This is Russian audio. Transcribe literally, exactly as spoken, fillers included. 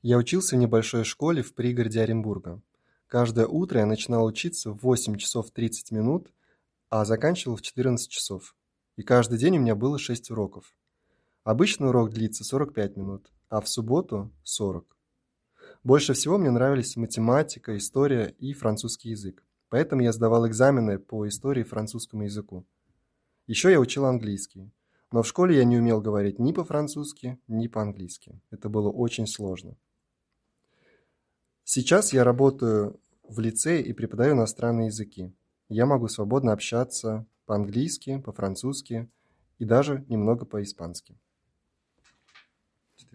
Я учился в небольшой школе в пригороде Оренбурга. Каждое утро я начинал учиться в восемь часов тридцать минут, а заканчивал в четырнадцать часов. И каждый день у меня было шесть уроков. Обычно урок длится сорок пять минут, а в субботу– сорок. Больше всего мне нравились математика, история и французский язык. Поэтому я сдавал экзамены по истории и французскому языку. Еще я учил английский. Но в школе я не умел говорить ни по-французски, ни по-английски. Это было очень сложно. Сейчас я работаю в лицее и преподаю иностранные языки. Я могу свободно общаться по-английски, по-французски и даже немного по-испански.